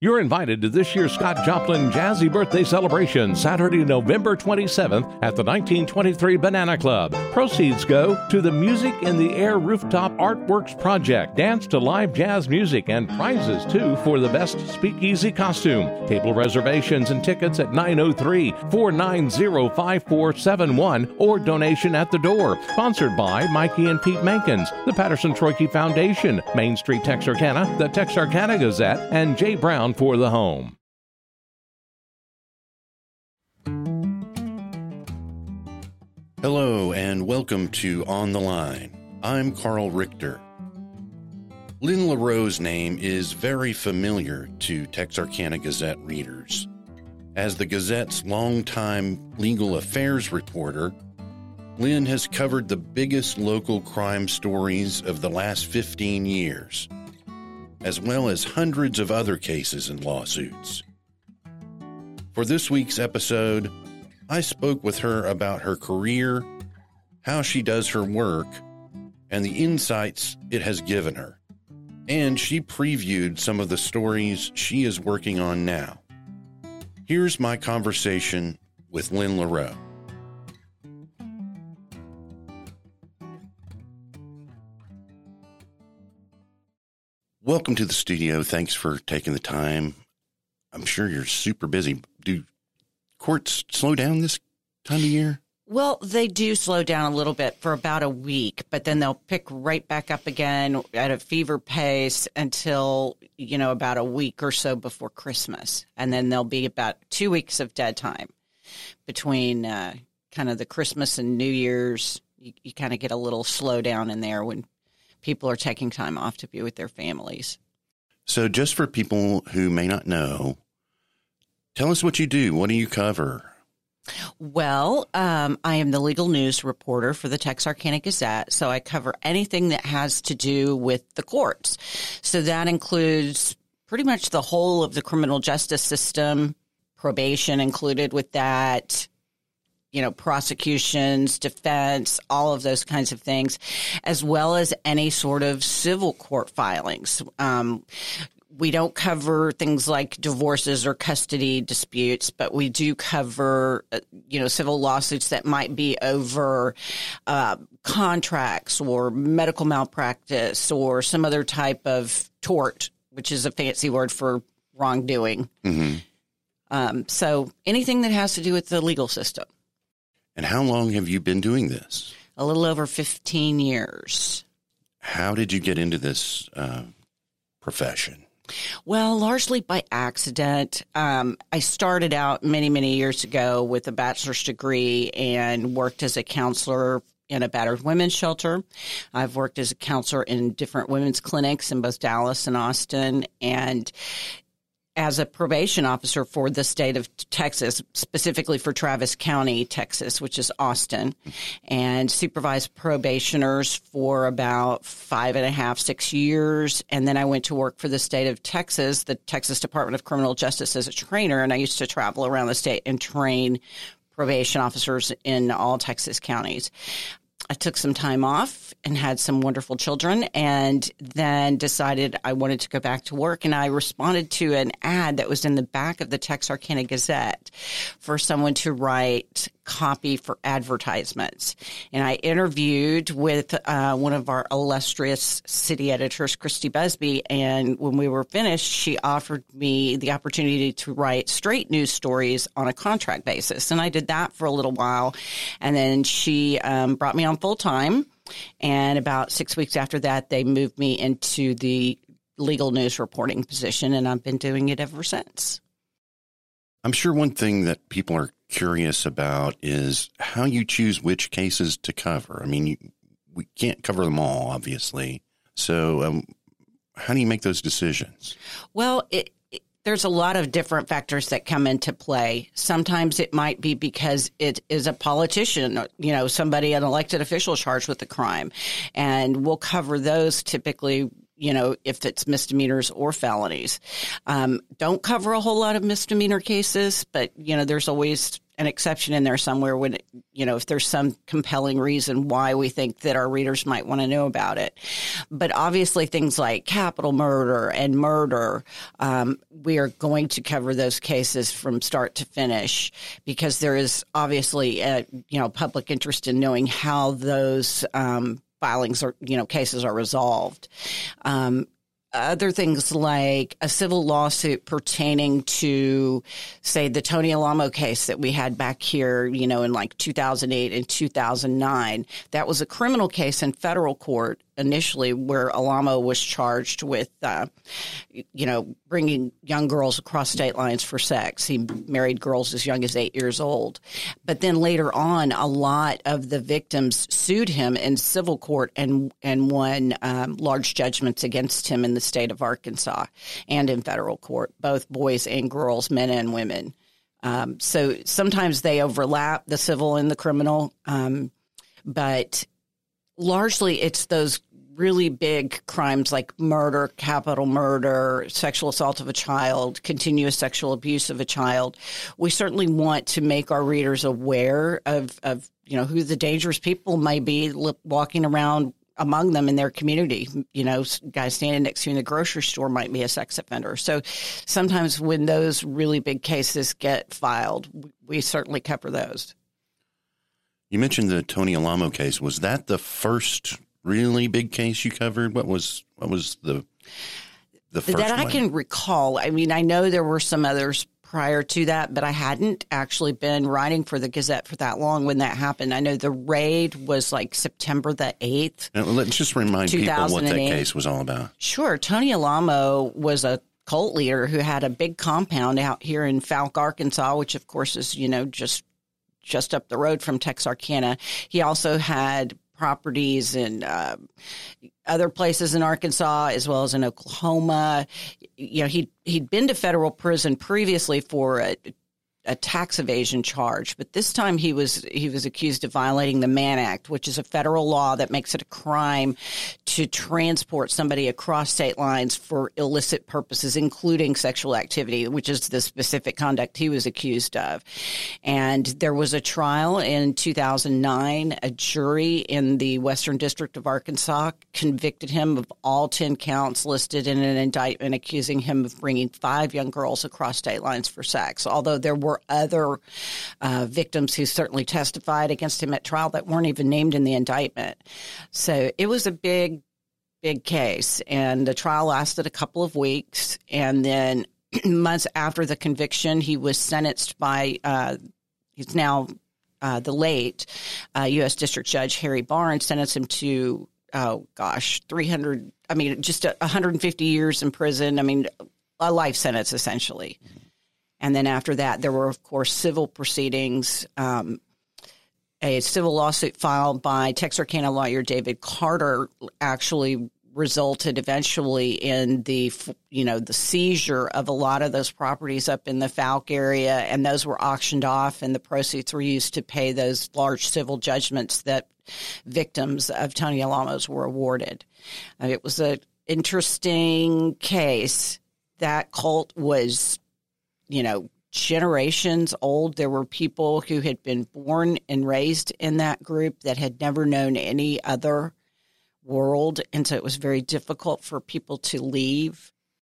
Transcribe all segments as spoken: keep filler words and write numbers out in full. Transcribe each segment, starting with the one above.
You're invited to this year's Scott Joplin Jazzy Birthday Celebration, Saturday, November twenty-seventh at the nineteen twenty-three Banana Club. Proceeds go to the Music in the Air Rooftop Artworks Project. Dance to live jazz music and prizes, too, for the best speakeasy costume. Table reservations and tickets at nine oh three, four nine zero, five four seven one or donation at the door. Sponsored by Mikey and Pete Mankins, the Patterson-Troike Foundation, Main Street Texarkana, the Texarkana Gazette, and Jay Brown for the home. Hello and welcome to On the Line. I'm Carl Richter. Lynn LaRoe's name is very familiar to Texarkana Gazette readers. As the Gazette's longtime legal affairs reporter, Lynn has covered the biggest local crime stories of the last fifteen years, as well as hundreds of other cases and lawsuits. For this week's episode, I spoke with her about her career, how she does her work, and the insights it has given her. And she previewed some of the stories she is working on now. Here's my conversation with Lynn LaRoe. Welcome to the studio. Thanks for taking the time. I'm sure you're super busy. Do courts slow down this time of year? Well, they do slow down a little bit for about a week, but then they'll pick right back up again at a fever pace until, you know, about a week or so before Christmas. And then there'll be about two weeks of dead time between uh, kind of the Christmas and New Year's. You, you kind of get a little slowdown in there when people are taking time off to be with their families. So just for people who may not know, tell us what you do. What do you cover? Well, um, I am the legal news reporter for the Texarkana Gazette, so I cover anything that has to do with the courts. So that includes pretty much the whole of the criminal justice system, probation included with that, you know, prosecutions, defense, all of those kinds of things, as well as any sort of civil court filings. Um, we don't cover things like divorces or custody disputes, but we do cover, uh, you know, civil lawsuits that might be over uh, contracts or medical malpractice or some other type of tort, which is a fancy word for wrongdoing. Mm-hmm. Um, so anything that has to do with the legal system. And how long have you been doing this? A little over fifteen years. How did you get into this uh, profession? Well, largely by accident. Um, I started out many, many years ago with a bachelor's degree and worked as a counselor in a battered women's shelter. I've worked as a counselor in different women's clinics in both Dallas and Austin, and as a probation officer for the state of Texas, specifically for Travis County, Texas, which is Austin, and supervised probationers for about five and a half, six years. And then I went to work for the state of Texas, the Texas Department of Criminal Justice, as a trainer. And I used to travel around the state and train probation officers in all Texas counties. I took some time off and had some wonderful children, and then decided I wanted to go back to work. And I responded to an ad that was in the back of the Texarkana Gazette for someone to write copy for advertisements. And I interviewed with uh, one of our illustrious city editors, Christy Busby, and when we were finished, she offered me the opportunity to write straight news stories on a contract basis. And I did that for a little while, and then she um, brought me on full-time. And about six weeks after that, they moved me into the legal news reporting position, and I've been doing it ever since. I'm sure one thing that people are curious about is how you choose which cases to cover. I mean, you, we can't cover them all, obviously. So um, how do you make those decisions? Well, it, it, there's a lot of different factors that come into play. Sometimes it might be because it is a politician, you know, somebody, an elected official charged with a crime. And we'll cover those typically, you know, if it's misdemeanors or felonies. Um, don't cover a whole lot of misdemeanor cases, but, you know, there's always an exception in there somewhere when, you know, if there's some compelling reason why we think that our readers might want to know about it. But obviously things like capital murder and murder, um, we are going to cover those cases from start to finish because there is obviously a, you know, public interest in knowing how those um, filings or, you know, cases are resolved. Um, Other things like a civil lawsuit pertaining to, say, the Tony Alamo case that we had back here, you know, in like two thousand eight and two thousand nine. That was a criminal case in federal court initially where Alamo was charged with, uh, you know, bringing young girls across state lines for sex. He married girls as young as eight years old. But then later on, a lot of the victims sued him in civil court and, and won um, large judgments against him in the state of Arkansas and in federal court, both boys and girls, men and women. Um, so sometimes they overlap, the civil and the criminal, um, but largely it's those really big crimes like murder, capital murder, sexual assault of a child, continuous sexual abuse of a child. We certainly want to make our readers aware of, of you know, who the dangerous people may be walking around among them in their community. You know, guys standing next to you in the grocery store might be a sex offender. So sometimes when those really big cases get filed, we certainly cover those. You mentioned the Tony Alamo case. Was that the first really big case you covered? What was what was the the first that I one? can recall? I mean, I know there were some others prior to that, but I hadn't actually been writing for the Gazette for that long when that happened. I know the raid was like September the eighth. Now, let's just remind people what that case was all about. Sure. Tony Alamo was a cult leader who had a big compound out here in Fouke, Arkansas, which of course is, you know, just just up the road from Texarkana. He also had properties in uh, other places in Arkansas as well as in Oklahoma. You know, he he'd been to federal prison previously for a, a tax evasion charge, but this time he was he was accused of violating the Mann Act, which is a federal law that makes it a crime to transport somebody across state lines for illicit purposes, including sexual activity, which is the specific conduct he was accused of. And there was a trial in two thousand nine. A jury in the Western District of Arkansas convicted him of all ten counts listed in an indictment accusing him of bringing five young girls across state lines for sex, although there were other uh, victims who certainly testified against him at trial that weren't even named in the indictment. So it was a big, big case. And the trial lasted a couple of weeks. And then months after the conviction, he was sentenced by, uh, he's now uh, the late uh, U S District Judge Harry Barnes sentenced him to, oh gosh, three hundred, I mean, just one hundred fifty years in prison. I mean, a life sentence, essentially. And then after that, there were, of course, civil proceedings, um, a civil lawsuit filed by Texarkana lawyer David Carter actually resulted eventually in the, you know, the seizure of a lot of those properties up in the Fouke area, and those were auctioned off, and the proceeds were used to pay those large civil judgments that victims of Tony Alamos were awarded. Uh, it was an interesting case. That cult was, you know, generations old. There were people who had been born and raised in that group that had never known any other world. And so it was very difficult for people to leave.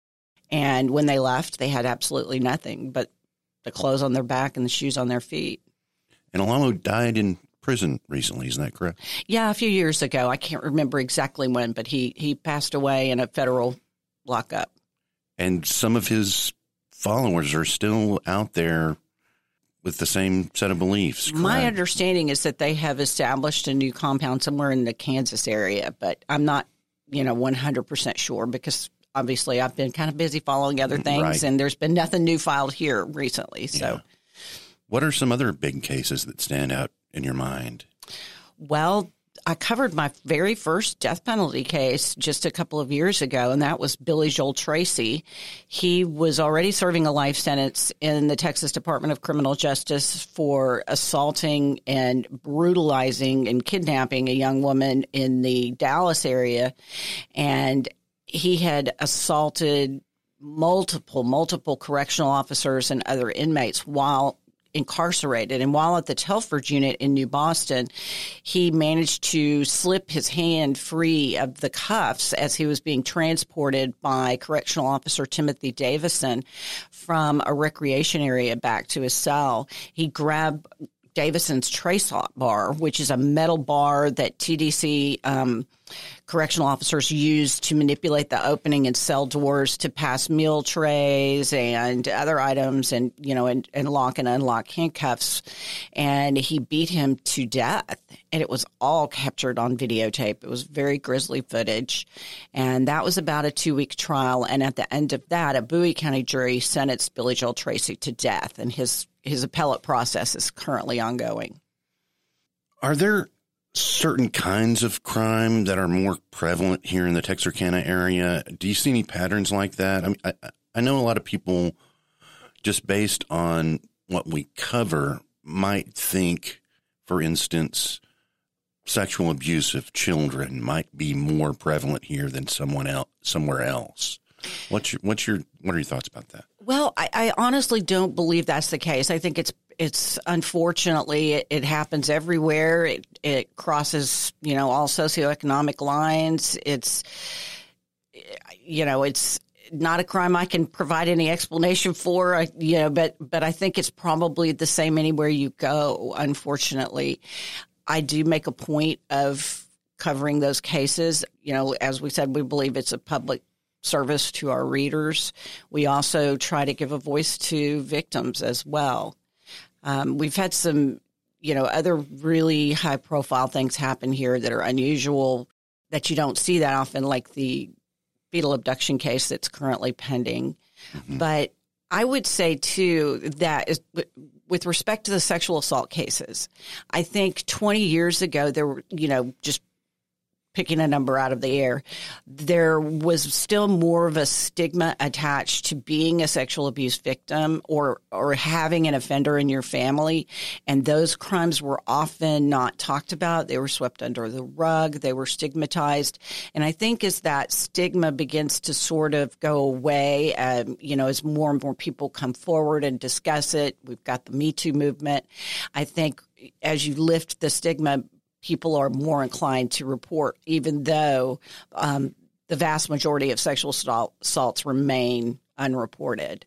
And when they left, they had absolutely nothing but the clothes on their back and the shoes on their feet. And Alamo died in prison recently, isn't that correct? Yeah, a few years ago. I can't remember exactly when, but he, he passed away in a federal lockup. And some of his followers are still out there with the same set of beliefs. Correct? My understanding is that they have established a new compound somewhere in the Kansas area, but I'm not, you know, one hundred percent sure because obviously I've been kind of busy following other things, right, and there's been nothing new filed here recently. So, yeah. What are some other big cases that stand out in your mind? Well, I covered my very first death penalty case just a couple of years ago, and that was Billy Joel Tracy. He was already serving a life sentence in the Texas Department of Criminal Justice for assaulting and brutalizing and kidnapping a young woman in the Dallas area. And he had assaulted multiple, multiple correctional officers and other inmates while incarcerated. And while at the Telford unit in New Boston, he managed to slip his hand free of the cuffs as he was being transported by Correctional Officer Timothy Davison from a recreation area back to his cell. He grabbed Davison's trace lock bar, which is a metal bar that T D C um, correctional officers use to manipulate the opening in cell doors to pass meal trays and other items, and you know, and, and lock and unlock handcuffs. And he beat him to death, and it was all captured on videotape. It was very grisly footage, and that was about a two-week trial. And at the end of that, a Bowie County jury sentenced Billy Joel Tracy to death, and his his appellate process is currently ongoing. Are there certain kinds of crime that are more prevalent here in the Texarkana area? Do you see any patterns like that? I mean, I, I know a lot of people, just based on what we cover, might think, for instance, sexual abuse of children might be more prevalent here than someone else, somewhere else. What's your, what's your, what are your thoughts about that? Well, I, I honestly don't believe that's the case. I think it's, it's unfortunately, it, it happens everywhere. It, it crosses, you know, all socioeconomic lines. It's, you know, it's not a crime I can provide any explanation for, I, you know, but, but I think it's probably the same anywhere you go, unfortunately. I do make a point of covering those cases. You know, as we said, we believe it's a public service to our readers. We also try to give a voice to victims as well. Um, we've had some, you know, other really high profile things happen here that are unusual that you don't see that often, like the fetal abduction case that's currently pending. Mm-hmm. But I would say, too, that is, with respect to the sexual assault cases, I think twenty years ago, there were, you know, just picking a number out of the air, there was still more of a stigma attached to being a sexual abuse victim or or having an offender in your family. And those crimes were often not talked about. They were swept under the rug. They were stigmatized. And I think as that stigma begins to sort of go away, um, you know, as more and more people come forward and discuss it, we've got the Me Too movement. I think as you lift the stigma, people are more inclined to report, even though um, the vast majority of sexual assaults remain unreported.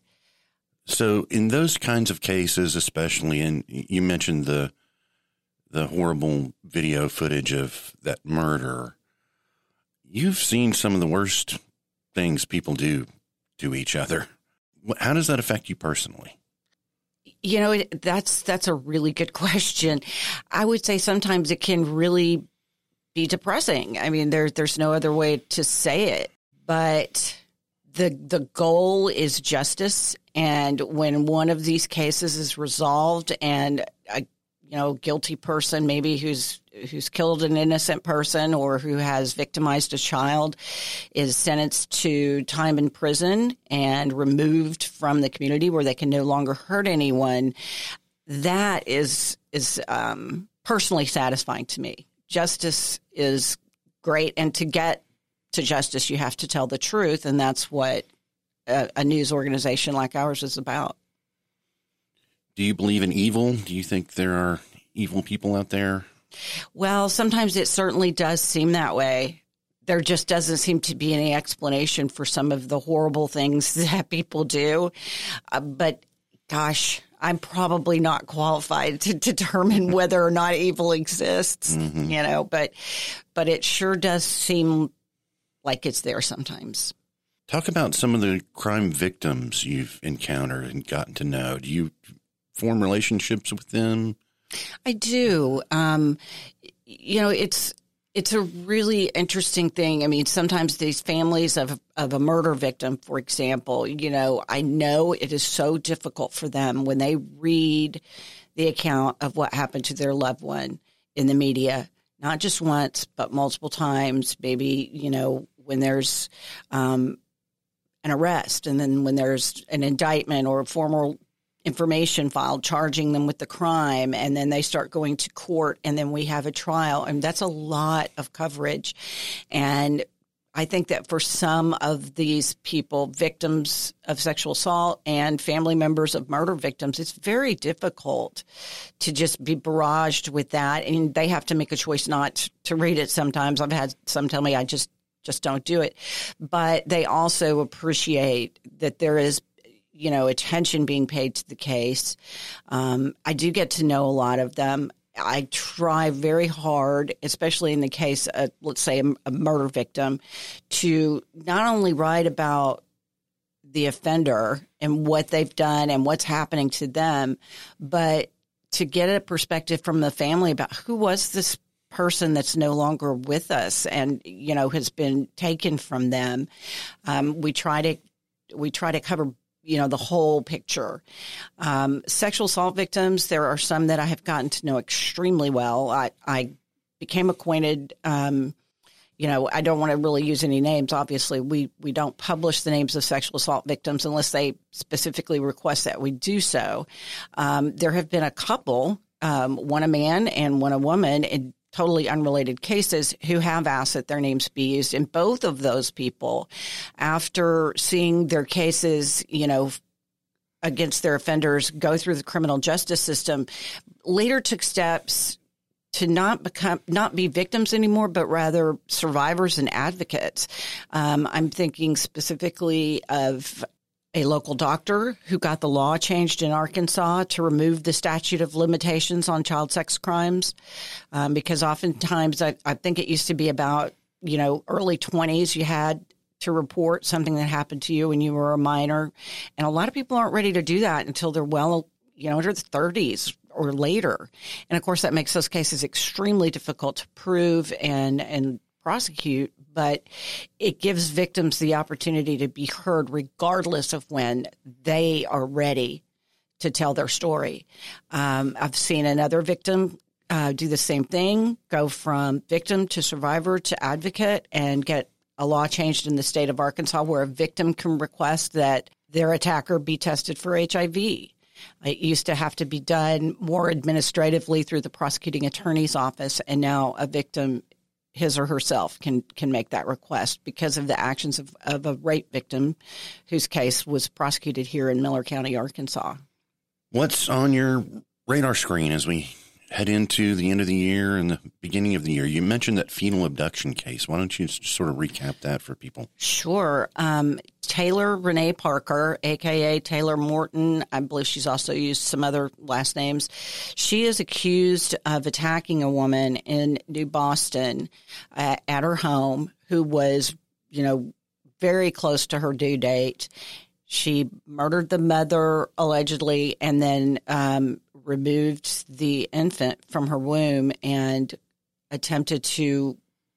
So in those kinds of cases, especially, and you mentioned the the horrible video footage of that murder, you've seen some of the worst things people do to each other. How does that affect you personally? You know, that's that's a really good question. I would say sometimes it can really be depressing. I mean, there, there's no other way to say it. But the the goal is justice. And when one of these cases is resolved and a you know guilty person, maybe who's who's killed an innocent person or who has victimized a child, is sentenced to time in prison and removed from the community where they can no longer hurt anyone, that is is um, personally satisfying to me. Justice is great, and to get to justice, you have to tell the truth, and that's what a, a news organization like ours is about. Do you believe in evil? Do you think there are evil people out there? Well, sometimes it certainly does seem that way. There just doesn't seem to be any explanation for some of the horrible things that people do. Uh, but gosh, I'm probably not qualified to determine whether or not evil exists, mm-hmm. you know, but but it sure does seem like it's there sometimes. Talk about some of the crime victims you've encountered and gotten to know. Do you form relationships with them? I do. Um, you know, it's it's a really interesting thing. I mean, sometimes these families of of a murder victim, for example, you know, I know it is so difficult for them when they read the account of what happened to their loved one in the media, not just once, but multiple times, maybe, you know, when there's um, an arrest and then when there's an indictment or a formal information filed charging them with the crime, and then they start going to court, and then we have a trial. And that's a lot of coverage. And I think that for some of these people, victims of sexual assault and family members of murder victims, it's very difficult to just be barraged with that. And they have to make a choice not to read it sometimes. I've had some tell me I just, just don't do it. But they also appreciate that there is, you know, attention being paid to the case. Um, I do get to know a lot of them. I try very hard, especially in the case of, let's say, a, a murder victim, to not only write about the offender and what they've done and what's happening to them, but to get a perspective from the family about who was this person that's no longer with us and, you know, has been taken from them. Um, we try to we try to cover you know, the whole picture. Um, sexual assault victims, there are some that I have gotten to know extremely well. I, I became acquainted, um, you know, I don't want to really use any names. Obviously, we, we don't publish the names of sexual assault victims unless they specifically request that we do so. Um, there have been a couple, um, one a man and one a woman, in totally unrelated cases, who have asked that their names be used. And both of those people, after seeing their cases, you know, against their offenders go through the criminal justice system, later took steps to not become, not be victims anymore, but rather survivors and advocates. Um, I'm thinking specifically of a local doctor who got the law changed in Arkansas to remove the statute of limitations on child sex crimes, um, because oftentimes I, I think it used to be about, you know, early twenties, you had to report something that happened to you when you were a minor. And a lot of people aren't ready to do that until they're well, you know, into the thirties or later. And of course, that makes those cases extremely difficult to prove and, and prosecute, but it gives victims the opportunity to be heard regardless of when they are ready to tell their story. Um, I've seen another victim uh, do the same thing, go from victim to survivor to advocate, and get a law changed in the state of Arkansas where a victim can request that their attacker be tested for H I V. It used to have to be done more administratively through the prosecuting attorney's office, and now a victim, his or herself, can can make that request because of the actions of, of a rape victim whose case was prosecuted here in Miller County, Arkansas. What's on your radar screen as we head into the end of the year and the beginning of the year? You mentioned that fetal abduction case. Why don't you just sort of recap that for people? Sure. Um, Taylor Renee Parker, a k a. Taylor Morton, I believe she's also used some other last names. She is accused of attacking a woman in New Boston uh, at her home who was, you know, very close to her due date. She murdered the mother, allegedly, and then um, removed the infant from her womb and attempted to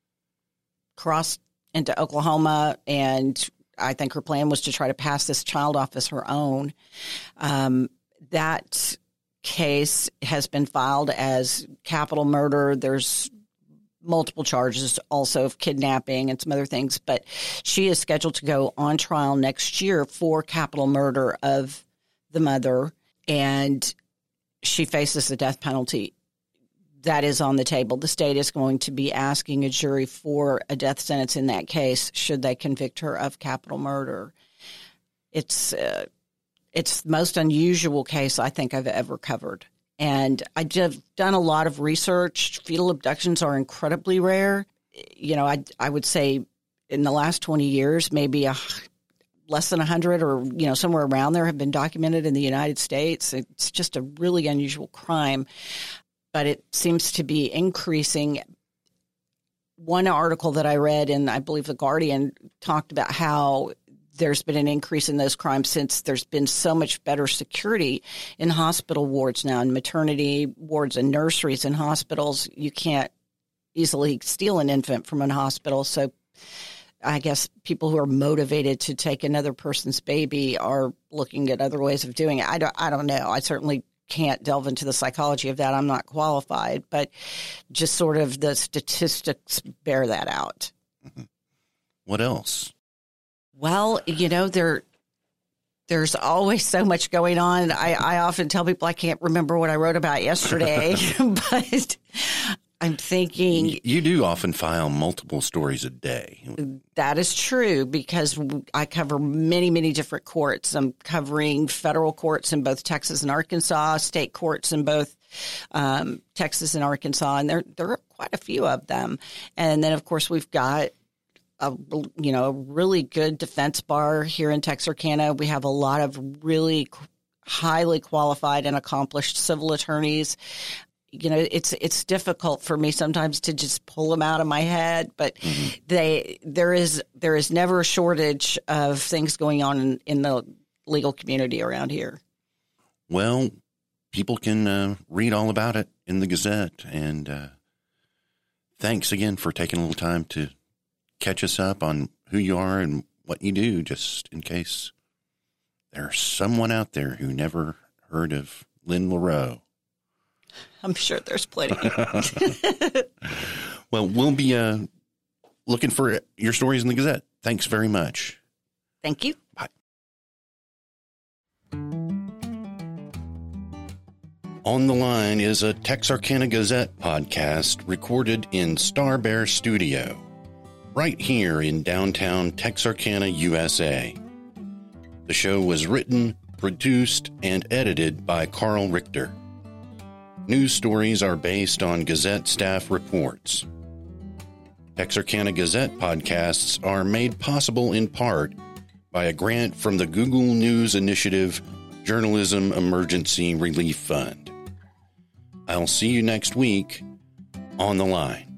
cross into Oklahoma, and I think her plan was to try to pass this child off as her own. Um, that case has been filed as capital murder. There's multiple charges also of kidnapping and some other things, but she is scheduled to go on trial next year for capital murder of the mother, and she faces the death penalty. That is on the table. The state is going to be asking a jury for a death sentence in that case should they convict her of capital murder. It's uh, it's the most unusual case I think I've ever covered. And I've done a lot of research. Fetal abductions are incredibly rare. You know, I I would say in the last twenty years, maybe a, less than one hundred or, you know, somewhere around there have been documented in the United States. It's just a really unusual crime, but it seems to be increasing. One article that I read in, I believe, The Guardian talked about how there's been an increase in those crimes since there's been so much better security in hospital wards now, in maternity wards and nurseries in hospitals. You can't easily steal an infant from a hospital. So I guess people who are motivated to take another person's baby are looking at other ways of doing it. I don't, I don't know. I certainly can't delve into the psychology of that. I'm not qualified, but just sort of the statistics bear that out. Mm-hmm. What else? Well, you know, there, there's always so much going on. I, I often tell people I can't remember what I wrote about yesterday, but I'm thinking... You do often file multiple stories a day. That is true because I cover many, many different courts. I'm covering federal courts in both Texas and Arkansas, state courts in both um, Texas and Arkansas, and there there are quite a few of them. And then, of course, we've got a you know a really good defense bar here in Texarkana. We have a lot of really highly qualified and accomplished civil attorneys. You know, it's it's difficult for me sometimes to just pull them out of my head, but mm-hmm. they there is there is never a shortage of things going on in, in the legal community around here. Well, people can uh, read all about it in the Gazette, and uh, thanks again for taking a little time to catch us up on who you are and what you do, just in case there's someone out there who never heard of Lynn LaRoe. I'm sure there's plenty. Well, we'll be uh, looking for your stories in the Gazette. Thanks very much. Thank you. Bye. On the Line is a Texarkana Gazette podcast recorded in Star Bear Studio, right here in downtown Texarkana, U S A. The show was written, produced, and edited by Carl Richter. News stories are based on Gazette staff reports. Texarkana Gazette podcasts are made possible in part by a grant from the Google News Initiative Journalism Emergency Relief Fund. I'll see you next week on The Line.